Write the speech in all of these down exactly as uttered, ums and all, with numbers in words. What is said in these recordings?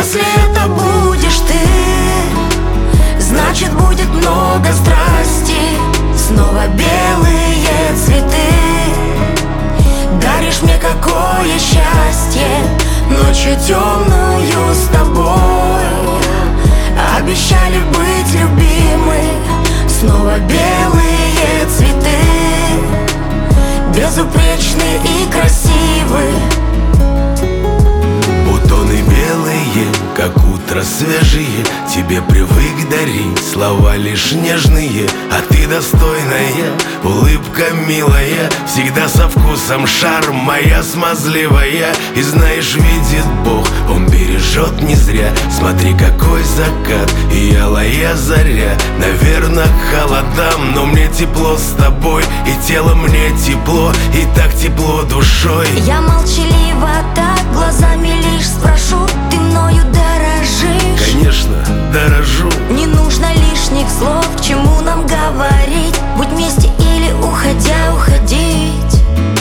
Если это будешь ты, значит будет много страсти. Снова белые цветы, даришь мне какое счастье. Ночью темную с тобой обещали быть любимы. Снова белые цветы, безупречны и красивы. Бутоны белые, как утро свежие, тебе привык дарить слова лишь нежные. А ты достойная, улыбка милая, всегда со вкусом шарм, моя смазливая. И знаешь, видит Бог, Он бережет не зря. Смотри, какой закат и алая заря. Наверно, к холодам, но мне тепло с тобой. И тело мне тепло, и так тепло душой. Я молчалива так, глазами лишь спрошу: ты мною дорожишь? Конечно, дорожу. Не нужно лишних слов, к чему нам говорить. Будь вместе или уходя, уходить.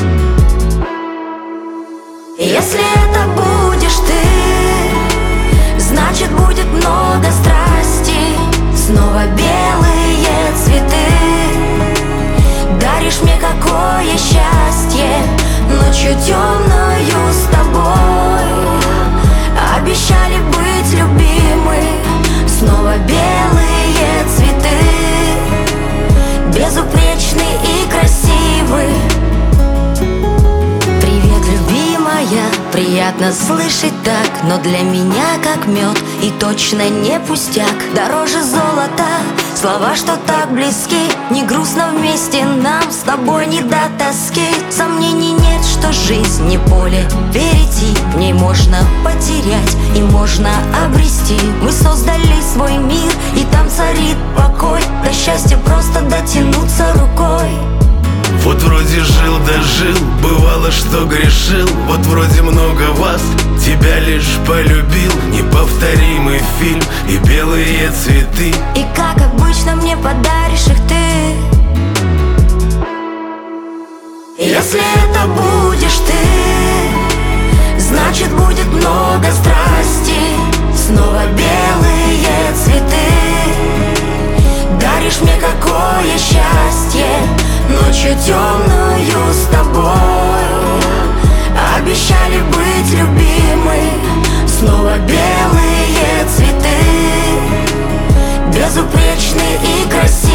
Если это будешь ты, значит будет много страсти. Снова белые цветы, даришь мне какое счастье. Ночью темную с тобой обещали быть любимы. Снова белые цветы, безупречны и красивы. Привет, любимая, приятно слышать так, но для меня как мед и точно не пустяк. Дороже золота слова, что так близки. Не грустно вместе нам с тобой, не до тоски. Сомнений нет, что жизнь не поле перейти. В ней можно потерять и можно обрести. Мы создали свой мир, и там царит покой. До счастья просто дотянуться рукой. Вот вроде жил да жил, бывало, что грешил. Вот вроде много вас, тебя лишь полюбил. Неповторимый фильм и белые цветы. И как обычно мне подаришь их ты. Если это будешь ты, значит будет много страсти. Снова белые цветы, даришь мне какое счастье. Ночью темную с тобой обещали быть любимы. Снова белые цветы, безупречны и красивы.